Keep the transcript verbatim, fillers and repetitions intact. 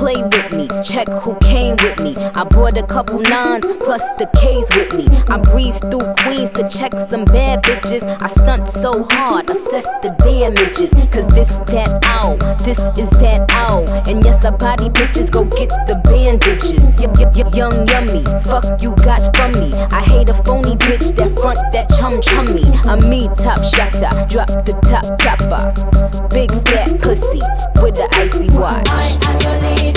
play with me, check who came with me. I brought a couple nines plus the K's with me. I breeze through Queens to check some bad bitches. I stunt so hard, assess the damages. Cause this that ow, this is that ow. And yes, I body bitches, go get the bandages. Yep, yep, yep, young yummy, fuck you got from me. I hate a phony bitch that front that chum chummy. I'm me, top shatter, drop the top topper. Big fat pussy with the icy watch.